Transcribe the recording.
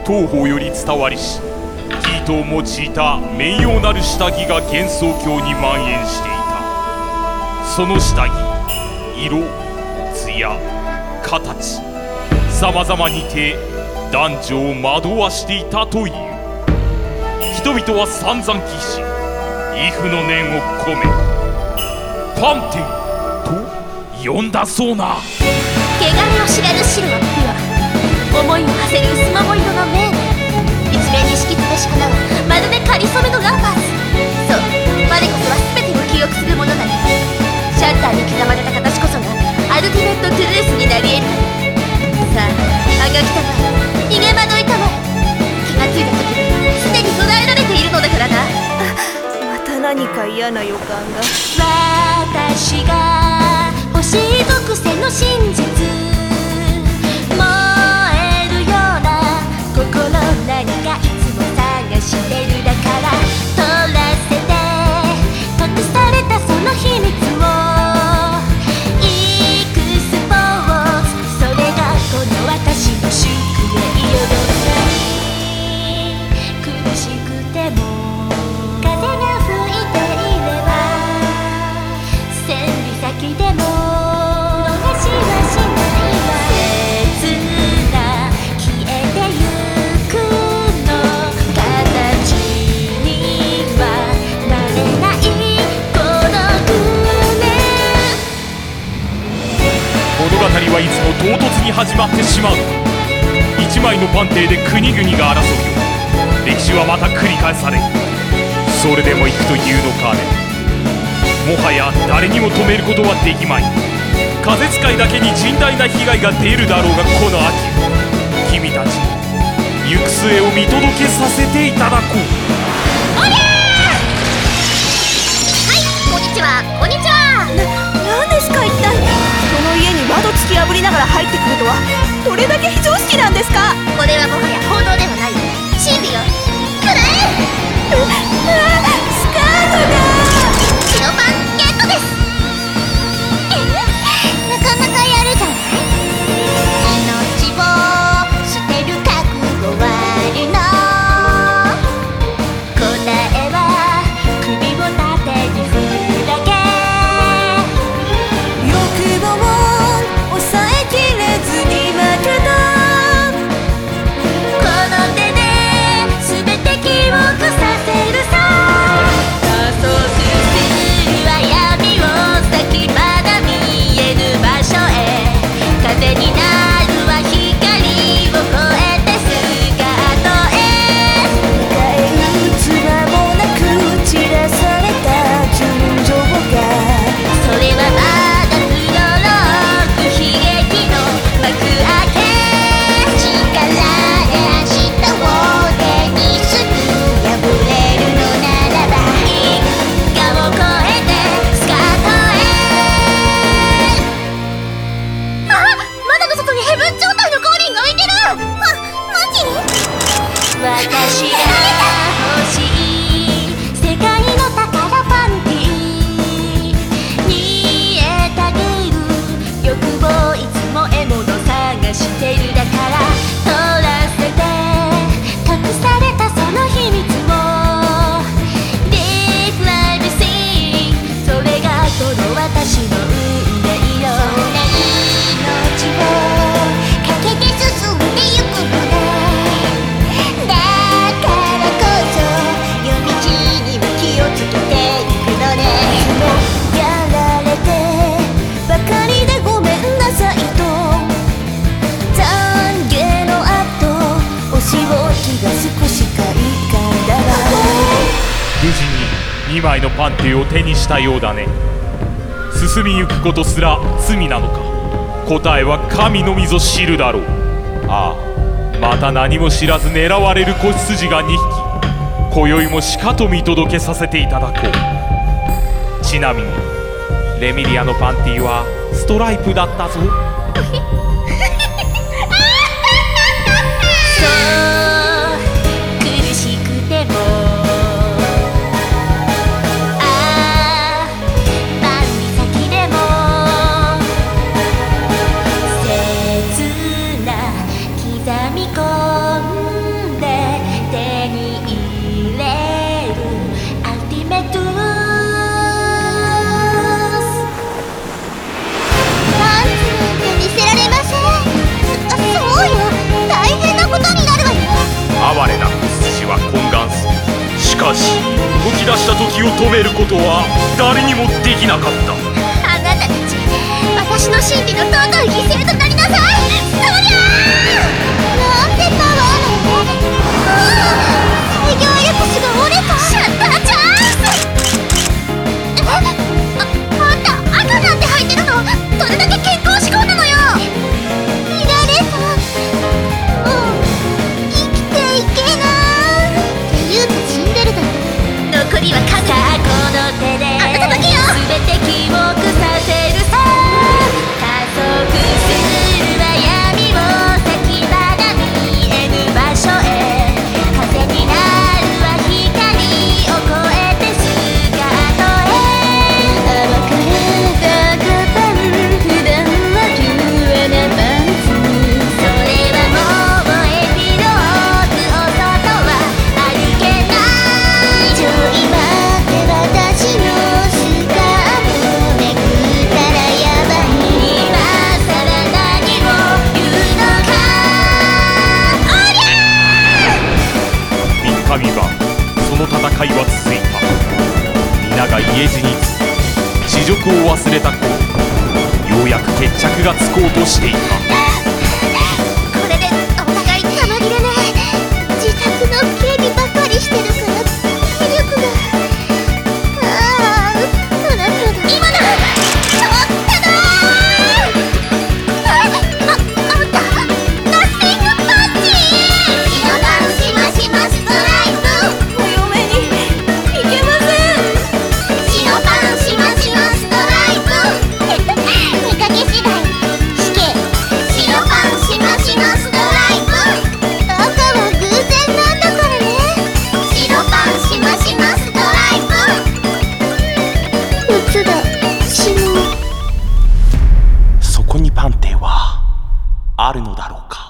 東方より伝わりし生糸を用いた名誉なる下着が幻想郷に蔓延していた。その下着、色、艶、形、さまざまにて男女を惑わしていたという。人々は散々期し、畏怖の念を込めパンテンと呼んだそうな。 汚れを知らぬ白はピュア、思いを馳せる薄桃色の目、一面に敷き詰めし花はまるでかりそめのラパーズ。そう、我こそは全てを記憶するものなの。シャッターに刻まれた形こそがアルティメットトゥルースになり得る。さあ、あがきたまえ、逃げ惑いたまえ。気がついた時にすでに捉えられているのだからな。 また何か嫌な予感が。 私が欲しい属性の真実、燃えるような心、何かいつも探してる。だから取らせて、隠されたその秘密をエクスポーズ、それがこの私の宿命よ。どんなに苦しくても風が吹いていれば、千里先でも逃しはしないわ。切な消えてゆくの形にはなれない孤独ね。 物語はいつも唐突に始まってしまう。一枚のパンテーで国々が争うよ。歴史はまた繰り返される。それでも行くというのかね。もはや誰にも止めることはできまい。風使いだけに甚大な被害が出るだろうが、この秋君たちに行く末を見届けさせていただこう。 おりゃー、はい、こんにちは、こんにちは。 何ですか一体。人の家に窓突き破りながら入ってくるとはどれだけ非常識なんですか。 これはもはや報道ではない。真理よ、くれ。 スカートが。 白パンゲットです。なかなかやるじゃない。命を捨てる覚悟はあるの。答えは首を縦に振るだけ。 欲望を抑えきれずに負けた。 この手で全て記憶させるさ。そうするは闇を先まだ見えぬ場所へ。風になるは光を越えてスカートへ。 迎え撃つ間もなく散らされた純情が。 それはまだプロローグ、悲劇の幕開け。力で明日を手にする。破れるのならば因果を越えてスカートへ。窓の外にヘブン状態のゴーリンが浮いてる。マジ？私が欲しい世界の宝パンティーにたぐる欲望、いつも獲物探してる。だから取らせて、隠されたその秘密をリフライブシー、それがこの私の運命よ。そんな命をかけて進んでゆくのね。だからこそ夜道には気をつけていくのね。 やられてばかりでごめんなさいと。懺悔の後、お仕置きが少し快感だわ。 無事に2枚のパンテーを手にしたようだね。進みゆくことすら罪なのか。答えは神のみぞ知るだろう。ああ、また何も知らず狙われる子羊が2匹。今宵もしかと見届けさせていただこう。ちなみにレミリアのパンティはストライプだったぞ。 そう苦しくても、万里先でも切な刻み込んを止めることは誰にもできなかった。 あなたたち、私の真理の尊い犠牲となりなさい。そりゃあ、なんてパワーなの。制御アヤクシが折れた。シャッターチャンス。あんた赤なんて入ってるの。どれだけ健康志向なのよ。見られた。もう生きていけないって言うと死んでるだろ。残りは数だ。この手であなただけよ。全て記憶させるさ。加速するは闇を先まだ見えぬ場所へ。風になるは光を越えてスカートへ。暴かれたカバン、普段は急なパンツ。それはもうエピローグを外は歩けない。ちょい待って私のスカートめくったらやばい。今さら何を言うのか。おりゃ 3日3晩その戦いは続いた。皆が家路につき、恥辱を忘れた頃、ようやく決着がつこうとしていた。 これでお互い玉切れね。自宅の警備ばかりしてるから体力が。ああ、そろそろ今だ。ちょっとだー。あんたナッシングパンチ。白番しましまストライク。お嫁に行けません。白番しましまストライク。見かけ次第死刑。白パンしましまストライク。赤は偶然なんだからね。白パンしましまストライク。四つだ。死ぬ。 そこにパンテはあるのだろうか。